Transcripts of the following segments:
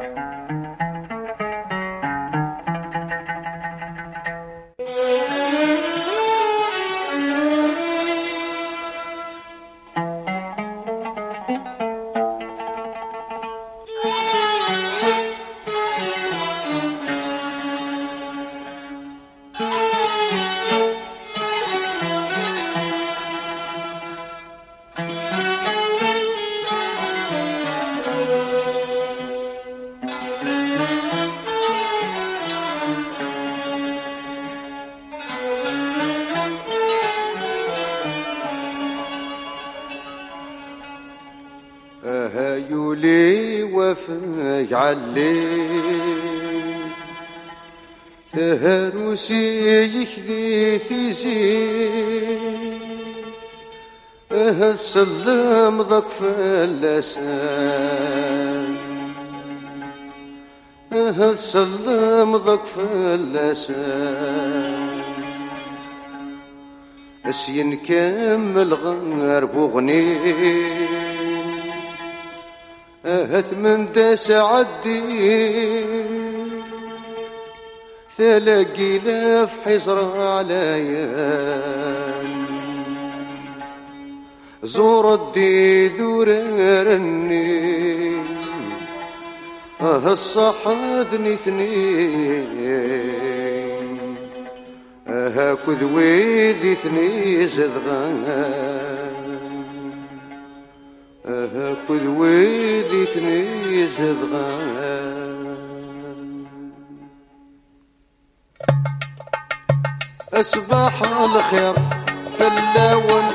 هايولي وفاي علي تهروسي يخذي في زين السلام ضك فلسان السلام ضك فلسان اسين كامل غرب وغني أهث من داس عدي ثلاقي لاف حزر عليان زور الدي ذوررني الصحادني اثنين هاكذ ويدي ثني زدغان هاكذ ويدي ثني زدغان أصباح الخير في اللون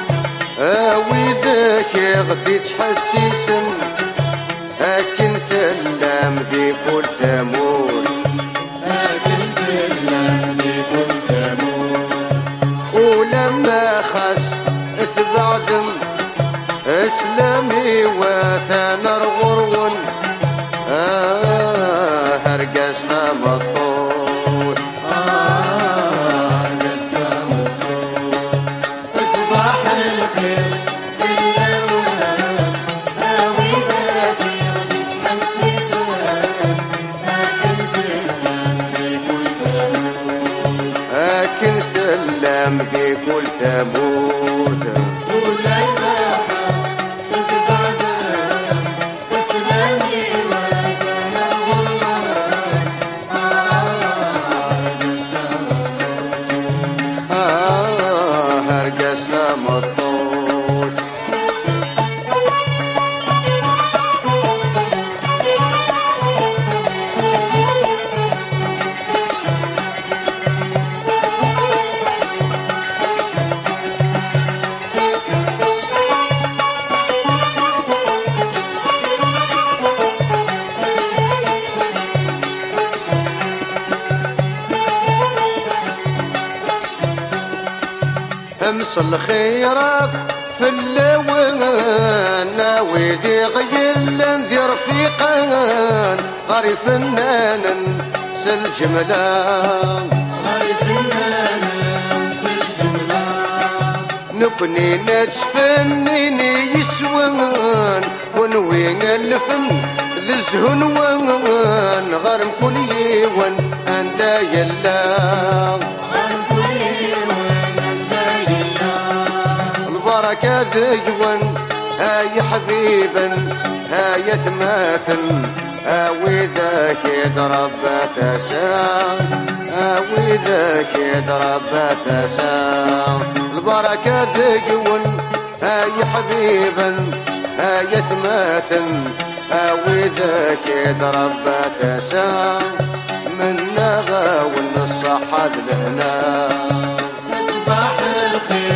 ويداك غدي تحسيسن هاكن ثلام ذي كل ثمود هاكن ثلام ذي كل ثمود ولما خاس اثبعدم اسلامي وثانا الغرون هرقسنا مطول هرقسنا مطول اصباح الخير في اللون ويداكي غدي تحسسان هاكن ثلام ذي كل ثمود هاكن ثلام ذي كل ثمود امس الخيرك في اللون ناويدي غيل ذي رفيقان غاري فنان سل جملان غاري فنان سل جملان نبني نتفنيني يسوان ونوين الفن ذي الزهنوان غارم كل يوان اندا يلان البركة دجوان هاي حبيبا هاي ثماثن وذاك يضرب تسام وذاك يضرب تسام البركة دجوان هاي حبيبا هاي ثماثن وذاك يضرب تسام من نغاون الصحة لهنا صباح الخير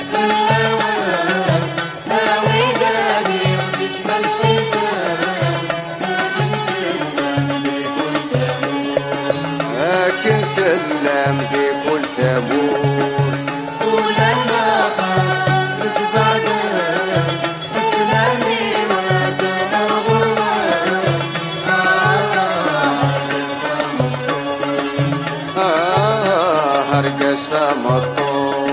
ثلام ذي كل ثمود ولما خافت بعدها اسلامي وكان الغربان هرقسها مطول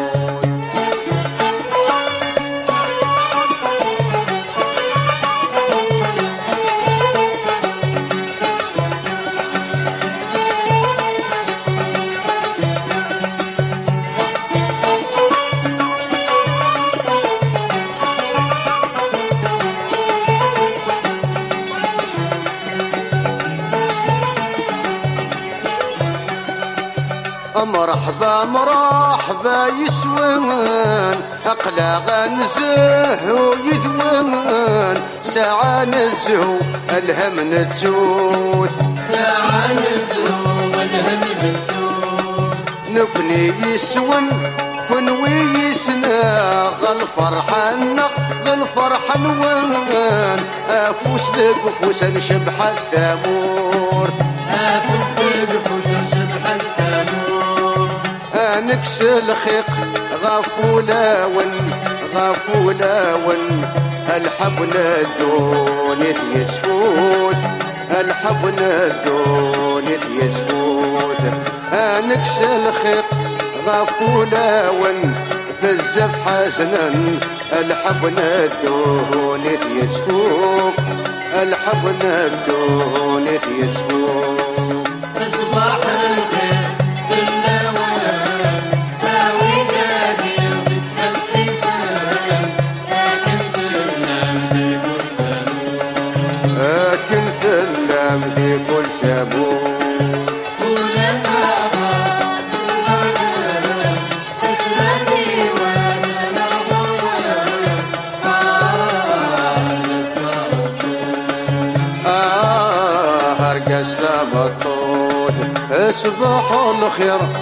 مرحبا مرحبا يسوان أقلا نزه ويذوان ساعة نزهو الهم نتسوث ساعة نزهو الهم نتسوث نبني يسون كن ويسنا غالفرحة غالفرحة نوان أفوس لقفوس نشبح الثامور أفوس لقفوس نشبح الثامور نكس الخيق غفولاون غفولاون الحبن الدوني يسفوت الحبن الدوني يسفوت نكس الخيق غفولاون بزاف حسنا الحبن الدوني يسفوت الحبن الدوني يسفوت صباح الخير في كل ثبور ولما غاب الغنم أسلمي وأنا هرقص لبطوط اصبح الخير